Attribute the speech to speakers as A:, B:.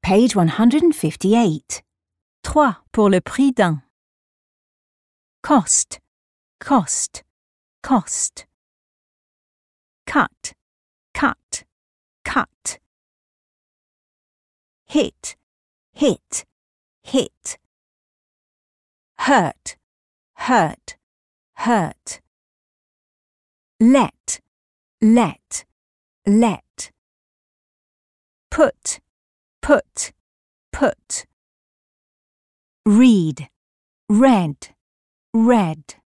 A: Page 158.
B: 3 pour le prix d'un. Cost, cost, cost. Cut, cut, cut. Hit, hit, hit. Hurt, hurt, hurt. Let, let, let. Put, put, put. Read, read, read.